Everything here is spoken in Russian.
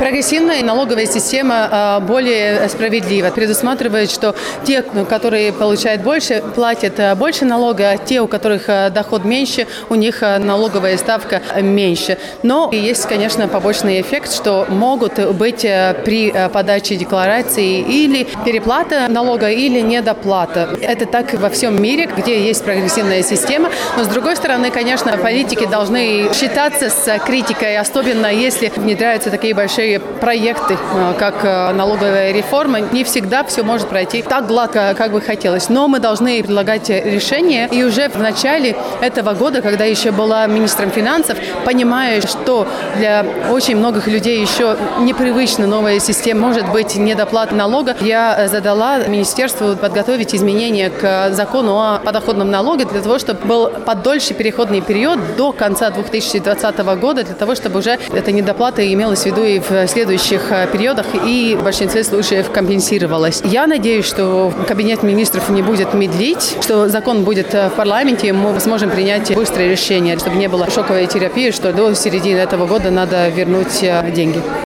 Прогрессивная налоговая система более справедлива, предусматривает, что те, которые получают больше, платят больше налога, а те, у которых доход меньше, у них налоговая ставка меньше. Но есть, конечно, побочный эффект, что могут быть при подаче декларации или переплата налога, или недоплата. Это так во всем мире, где есть прогрессивная система. Но, с другой стороны, конечно, политики должны считаться с критикой, особенно если внедряются такие большие проекты, как налоговая реформа. Не всегда все может пройти так гладко, как бы хотелось. Но мы должны предлагать решения. И уже в начале этого года, когда еще была министром финансов, понимая, что для очень многих людей еще непривычна новая система, может быть, недоплата налога, я задала министерству подготовить изменения к закону о подоходном налоге для того, чтобы был подольше переходный период до конца 2020 года, для того, чтобы уже эта недоплата имелась в виду и в следующих периодах, и в большинстве случаев компенсировалась. Я надеюсь, что кабинет министров не будет медлить, что закон будет в парламенте, и мы сможем принять быстрое решение, чтобы не было шоковой терапии, что до середины этого года надо вернуть деньги.